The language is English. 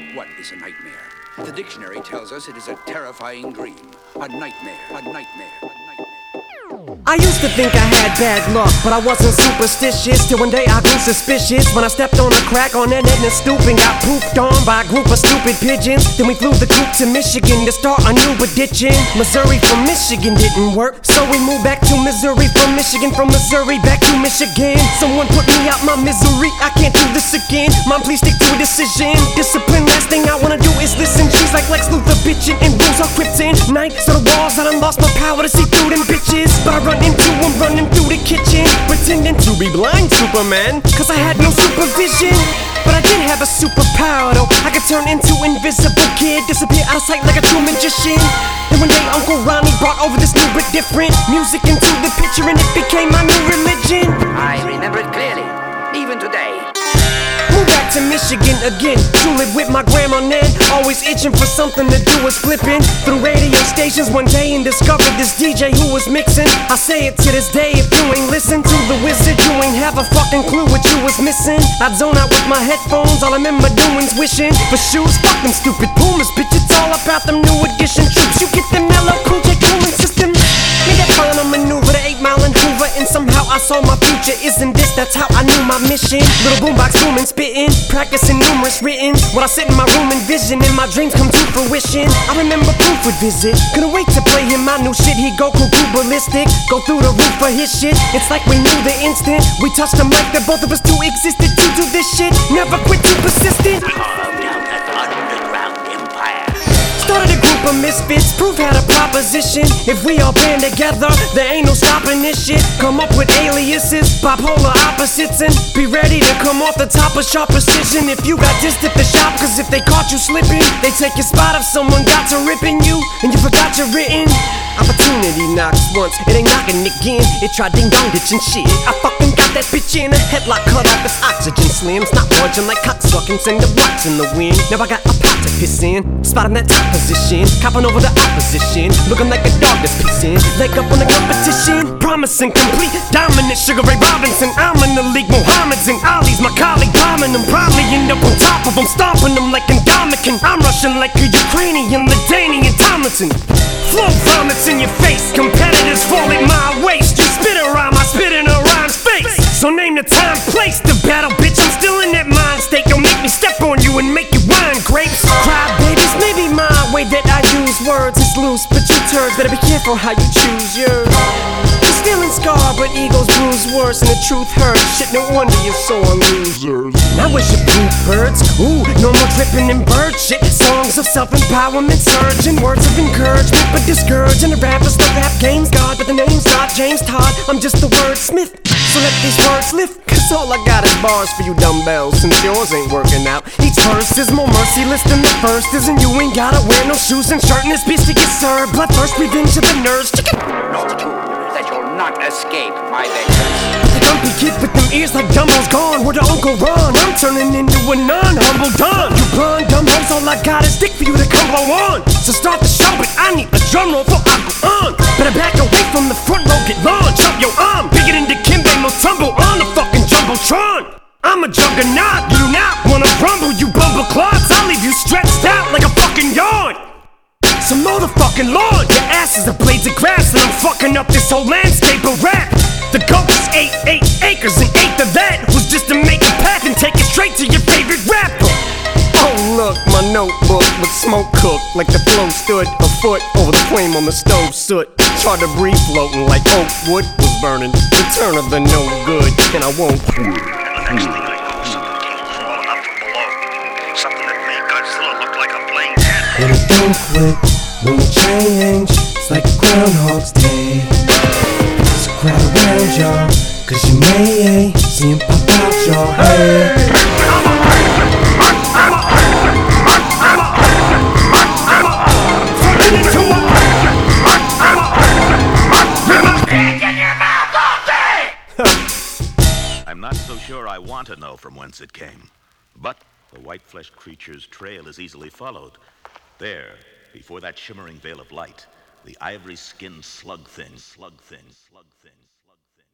What is a nightmare? The dictionary tells us it is a terrifying dream. A nightmare, a nightmare, a nightmare. I used to think I had bad luck, but I wasn't superstitious. Till one day I grew suspicious when I stepped on a crack on that net and stoop and got pooped on by a group of stupid pigeons. Then we flew the coop to Michigan to start a new addiction. Missouri from Michigan didn't work, so we moved back to Missouri from Missouri back to Michigan. Someone put me out my misery, I can't do this again. Mom, please stick to a decision. Discipline, last thing I wanna do is listen. She's like Lex Luthor bitchin' and rules are kryptonite. So the walls, I done lost my power to see through them bitches. But I run into them running through the kitchen, pretending to be blind Superman, cause I had no supervision. But I did have a superpower though. I could turn into invisible kid, disappear out of sight like a true magician. Then one day Uncle Ronnie brought over this new but different music into the picture, and it became my new religion. I remember it clearly, even today. Moved back to Michigan again, to live with my grandma Nan. Always itching for something to do was flipping through radio stations one day and discovered this DJ who was mixing. I say it to this day, if you ain't listen to the wizard, you ain't have a fucking clue what you was missing. I'd zone out with my headphones, all I remember doing's wishing for shoes. Fuck them stupid Pumas, bitch, it's all about them new edition troops. You get them mellow cool J cooling system. Made that final maneuver to 8 Mile and Hoover, and somehow I saw my future. Isn't this, that's how I knew my mission. Little boombox booming, spitting, practicing numerous written. When I sit in my room and vision, and my dreams come to fruition. I remember Proof would visit, couldn't wait to play him my new shit. He'd go cuckoo ballistic, go through the roof for his shit. It's like we knew the instant we touched the mic that both of us two existed to do this shit. Never quit, too persistent. Started a group of misfits, Proof had a proposition. If we all band together, there ain't no stopping this shit. Come up with aliases, bipolar opposites, and be ready to come off the top of sharp precision. If you got dissed at the shop, cause if they caught you slipping, they take your spot if someone got to ripping you, and you forgot your written. Opportunity knocks once, it ain't knocking again. It tried ding dong ditching shit. I fucking got that bitch in a headlock, cut off its oxygen slims. Not budging like cocksucking, send the blocks in the wind. Now I got a pot to piss in, spotting that top position, copping over the opposition, looking like a dog that's pissing. Leg up on the competition, promising complete dominance. Sugar Ray Robinson, I'm in the league. Mohammed's and Ali's my colleague, bombing them. Probably end up on top of them, stomping them like Ndamukong. I'm rushing like a Ukrainian, Ladanian Tomlinson. Flow vomits in your face, competitors fall at my waist. You spit a rhyme, I spit in a rhyme's face. So name the time, place the battle, bitch. I'm still in that mind state. Don't make me step on you and make you wine grapes. Cry babies, maybe my way that I use words is loose, but you turds better be careful how you choose yours. You're still in scar, but egos bruise worse, and the truth hurts. Shit, no wonder you're sore losers. Now where's your poop birds? Ooh, no more dripping in bird shit. Songs of self-empowerment, surging words of encouragement, but discouraging the rappers. The rap game's God, but the name's not James Todd. I'm just the wordsmith. So let these words lift, cause all I got is bars for you dumbbells, since yours ain't working out. Each verse is more merciless than the first is, and you ain't gotta wear no shoes and shirt in this beast to get served. Bloodthirst, revenge of the nerds, chicken. Know too that you'll not escape my vengeance. The dumpy kid with them ears like Dumbo's gone. Where the Uncle Ron, I'm turning into a non-humble don. You blind dumb hoes, all I got is dick for you to come blow on. So start the show, but I need a drum roll before I go on. Better back away from the front row, get launched. Up your arm, bigger than the Kimbe, no tumble on the fucking Jumbotron. I'm a juggernaut, you not wanna rumble, you bumble clots. I'll leave you stretched out like a fucking yard. So mow the fucking lawn, your ass is a blades of grass, and I'm fucking up this whole landscape of rap. The goal is 8 acres, and 8th of that was just to make a path and take it straight to your favorite rapper. Oh look, my notebook with smoke cooked, like the flow stood a foot over the flame on the stove soot. Tried to breathe floating like oak wood was burning. Return of the no good, and I won't quit. The next thing I know, something came crawling up from below. Something that made Godzilla look like a plain cat. And I don't quit when we change. It's like Groundhog's Day. So crowd around y'all, cause you may see him pop out your head. I'm not so sure I want to know from whence it came, but the white-fleshed creature's trail is easily followed. There, before that shimmering veil of light, the ivory-skinned slug things.